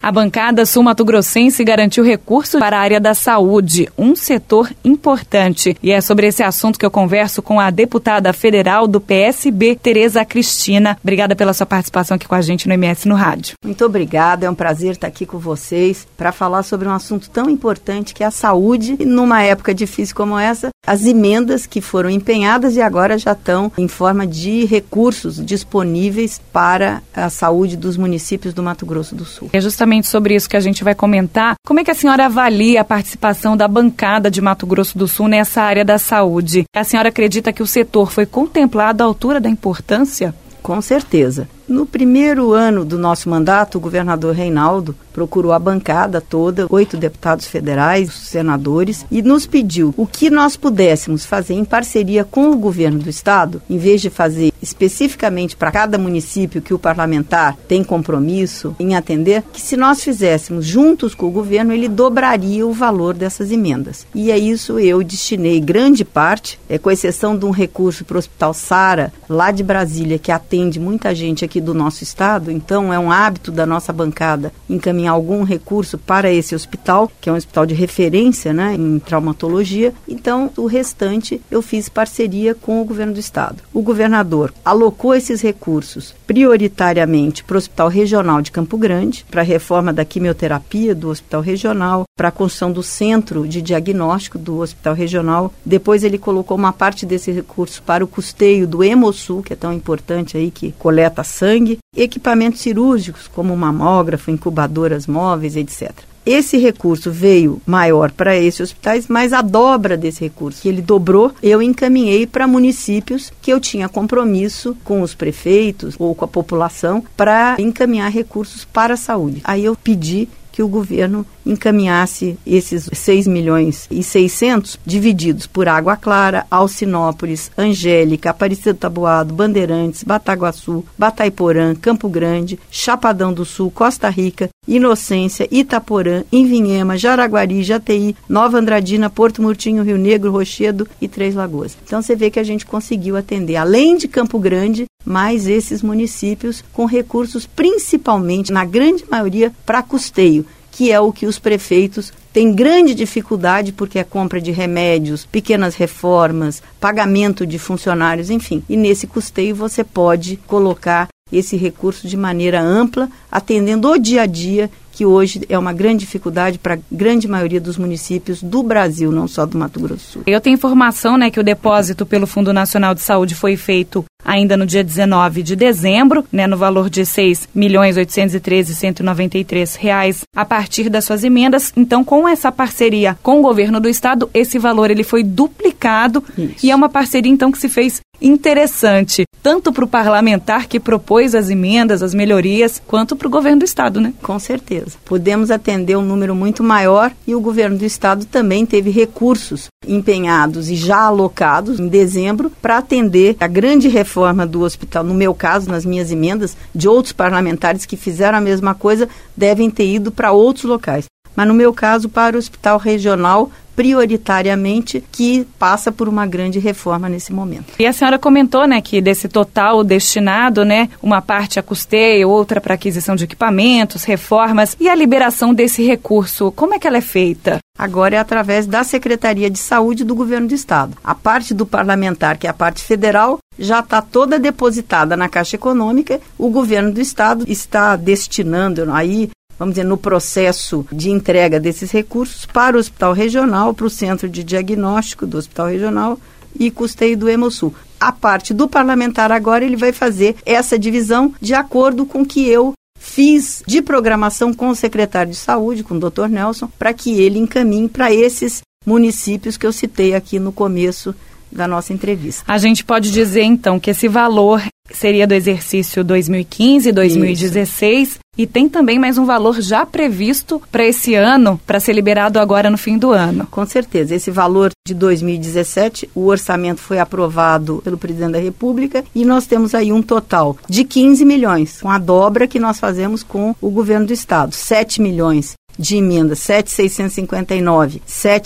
A bancada sul-mato-grossense garantiu recurso para a área da saúde, um setor importante. E é sobre esse assunto que eu converso com a deputada federal do PSB, Tereza Cristina. Obrigada pela sua participação aqui com a gente no MS no Rádio. Muito obrigada, é um prazer estar aqui com vocês para falar sobre um assunto tão importante que é a saúde. E numa época difícil como essa, as emendas que foram empenhadas e agora já estão em forma de recursos disponíveis para a saúde dos municípios do Mato Grosso do Sul. É justamente sobre isso que a gente vai comentar. Como é que a senhora avalia a participação da bancada de Mato Grosso do Sul nessa área da saúde? A senhora acredita que o setor foi contemplado à altura da importância? Com certeza. No primeiro ano do nosso mandato, o governador Reinaldo procurou a bancada toda, 8 deputados federais, senadores, e nos pediu o que nós pudéssemos fazer em parceria com o governo do estado, em vez de fazer especificamente para cada município que o parlamentar tem compromisso em atender, que se nós fizéssemos juntos com o governo, ele dobraria o valor dessas emendas. E é isso, eu destinei grande parte, com exceção de um recurso para o Hospital Sara, lá de Brasília, que atende muita gente aqui do nosso estado, então é um hábito da nossa bancada encaminhar algum recurso para esse hospital, que é um hospital de referência, né, em traumatologia. Então, o restante eu fiz parceria com o governo do estado. O governador alocou esses recursos prioritariamente para o Hospital Regional de Campo Grande, para a reforma da quimioterapia do Hospital Regional, para a construção do centro de diagnóstico do Hospital Regional. Depois ele colocou uma parte desse recurso para o custeio do Hemosul, que é tão importante aí, que coleta sangue, equipamentos cirúrgicos como mamógrafo, incubadoras móveis, etc. Esse recurso veio maior para esses hospitais, mas a dobra desse recurso, que ele dobrou, eu encaminhei para municípios que eu tinha compromisso com os prefeitos ou com a população para encaminhar recursos para a saúde. Aí eu pedi que o governo encaminhasse esses 6 milhões e 600 divididos por Água Clara, Alcinópolis, Angélica, Aparecida do Taboado, Bandeirantes, Bataguaçu, Batayporã, Campo Grande, Chapadão do Sul, Costa Rica, Inocência, Itaporã, Invinhema, Jaraguari, Jataí, Nova Andradina, Porto Murtinho, Rio Negro, Rochedo e Três Lagoas. Então você vê que a gente conseguiu atender, além de Campo Grande, mais esses municípios com recursos principalmente, na grande maioria, para custeio, que é o que os prefeitos têm grande dificuldade, porque é compra de remédios, pequenas reformas, pagamento de funcionários, enfim. E nesse custeio você pode colocar esse recurso de maneira ampla, atendendo o dia a dia, que hoje é uma grande dificuldade para a grande maioria dos municípios do Brasil, não só do Mato Grosso do Sul. Eu tenho informação, né, que o depósito pelo Fundo Nacional de Saúde foi feito ainda no dia 19 de dezembro, né, no valor de R$ 6.813.193 a partir das suas emendas. Então, com essa parceria com o governo do estado, esse valor ele foi duplicado. Isso. E é uma parceria, então, que se fez interessante, tanto para o parlamentar que propôs as emendas, as melhorias, quanto para o governo do estado, né? Com certeza. Podemos atender um número muito maior e o governo do estado também teve recursos empenhados e já alocados em dezembro para atender a grande reforma do hospital. No meu caso, nas minhas emendas, de outros parlamentares que fizeram a mesma coisa, devem ter ido para outros locais. Mas no meu caso, para o Hospital Regional, prioritariamente, que passa por uma grande reforma nesse momento. E a senhora comentou, né, que desse total destinado, né, uma parte a custeio, outra para aquisição de equipamentos, reformas, e a liberação desse recurso, como é que ela é feita? Agora é através da Secretaria de Saúde do Governo do Estado. A parte do parlamentar, que é a parte federal, já está toda depositada na Caixa Econômica. O Governo do Estado está destinando aí, vamos dizer, no processo de entrega desses recursos para o Hospital Regional, para o Centro de Diagnóstico do Hospital Regional e custeio do Hemosul. A parte do parlamentar agora, ele vai fazer essa divisão de acordo com o que eu fiz de programação com o secretário de Saúde, com o Dr. Nelson, para que ele encaminhe para esses municípios que eu citei aqui no começo da nossa entrevista. A gente pode dizer, então, que esse valor seria do exercício 2015, 2016, Isso. E tem também mais um valor já previsto para esse ano, para ser liberado agora no fim do ano. Com certeza. Esse valor de 2017, o orçamento foi aprovado pelo presidente da República e nós temos aí um total de 15 milhões, com a dobra que nós fazemos com o governo do estado. 7 milhões de emendas 7.659,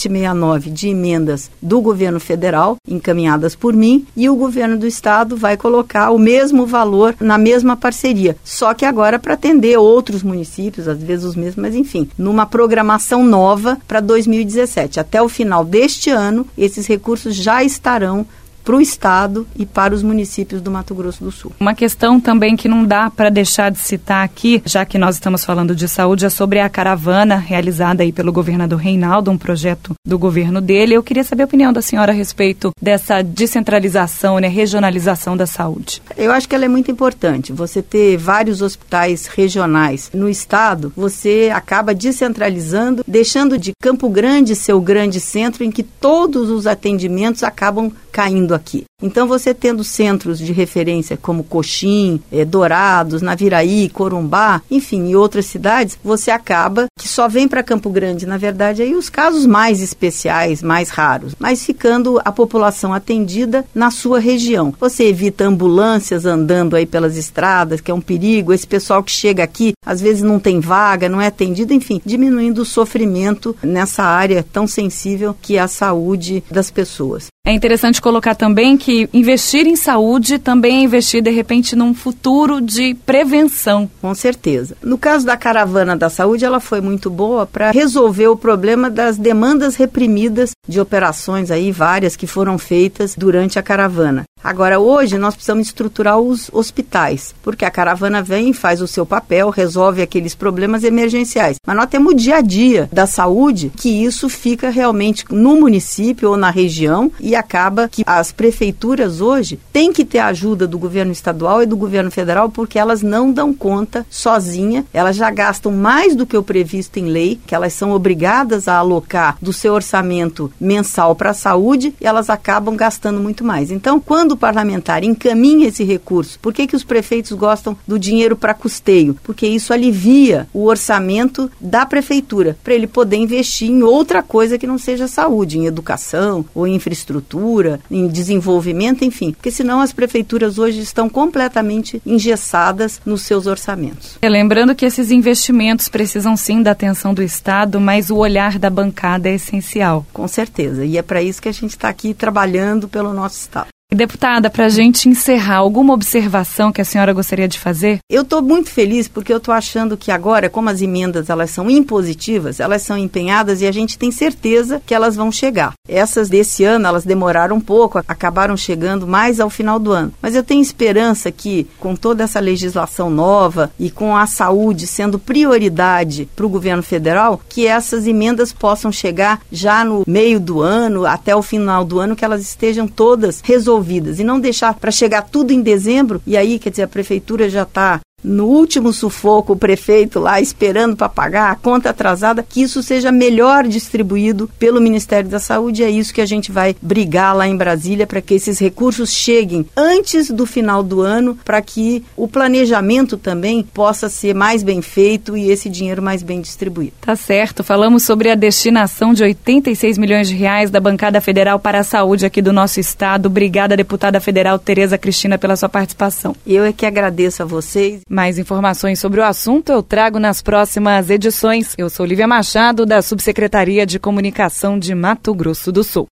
769 de emendas do governo federal, encaminhadas por mim, e o governo do estado vai colocar o mesmo valor na mesma parceria, só que agora para atender outros municípios, às vezes os mesmos, mas enfim, numa programação nova para 2017. Até o final deste ano, esses recursos já estarão para o estado e para os municípios do Mato Grosso do Sul. Uma questão também que não dá para deixar de citar aqui, já que nós estamos falando de saúde, é sobre a caravana realizada aí pelo governador Reinaldo, um projeto do governo dele. Eu queria saber a opinião da senhora a respeito dessa descentralização, regionalização da saúde. Eu acho que ela é muito importante. Você ter vários hospitais regionais no estado, você acaba descentralizando, deixando de Campo Grande ser o grande centro em que todos os atendimentos acabam caindo aqui. Então, você tendo centros de referência como Coxim, Dourados, Naviraí, Corumbá, enfim, e outras cidades, você acaba que só vem para Campo Grande, na verdade, aí os casos mais especiais, mais raros, mas ficando a população atendida na sua região. Você evita ambulâncias andando aí pelas estradas, que é um perigo, esse pessoal que chega aqui, às vezes não tem vaga, não é atendido, enfim, diminuindo o sofrimento nessa área tão sensível que é a saúde das pessoas. É interessante colocar também que investir em saúde também é investir, de repente, num futuro de prevenção. Com certeza. No caso da caravana da saúde, ela foi muito boa para resolver o problema das demandas reprimidas de operações aí, várias que foram feitas durante a caravana. Agora, hoje, nós precisamos estruturar os hospitais, porque a caravana vem, faz o seu papel, resolve aqueles problemas emergenciais. Mas nós temos o dia a dia da saúde, que isso fica realmente no município ou na região, e acaba que as prefeituras hoje têm que ter a ajuda do governo estadual e do governo federal, porque elas não dão conta sozinha, elas já gastam mais do que o previsto em lei, que elas são obrigadas a alocar do seu orçamento mensal para a saúde, e elas acabam gastando muito mais. Então, quando o parlamentar encaminha esse recurso, por que os prefeitos gostam do dinheiro para custeio? Porque isso alivia o orçamento da prefeitura, para ele poder investir em outra coisa que não seja saúde, em educação ou em infraestrutura, em desenvolvimento, enfim, porque senão as prefeituras hoje estão completamente engessadas nos seus orçamentos. Lembrando que esses investimentos precisam sim da atenção do Estado, mas o olhar da bancada é essencial. Com certeza, e é para isso que a gente está aqui trabalhando pelo nosso Estado. Deputada, para a gente encerrar, alguma observação que a senhora gostaria de fazer? Eu estou muito feliz porque eu estou achando que agora, como as emendas elas são impositivas, elas são empenhadas e a gente tem certeza que elas vão chegar. Essas desse ano, elas demoraram um pouco, acabaram chegando mais ao final do ano. Mas eu tenho esperança que, com toda essa legislação nova e com a saúde sendo prioridade para o governo federal, que essas emendas possam chegar já no meio do ano, até o final do ano, que elas estejam todas resolvidas. E não deixar para chegar tudo em dezembro, e aí, quer dizer, a prefeitura já está no último sufoco, o prefeito lá esperando para pagar a conta atrasada, que isso seja melhor distribuído pelo Ministério da Saúde. É isso que a gente vai brigar lá em Brasília, para que esses recursos cheguem antes do final do ano, para que o planejamento também possa ser mais bem feito e esse dinheiro mais bem distribuído. Tá certo, falamos sobre a destinação de 86 milhões de reais da bancada federal para a saúde aqui do nosso estado. Obrigada, deputada federal Tereza Cristina, pela sua participação. Eu é que agradeço a vocês. Mais informações sobre o assunto eu trago nas próximas edições. Eu sou Lívia Machado, da Subsecretaria de Comunicação de Mato Grosso do Sul.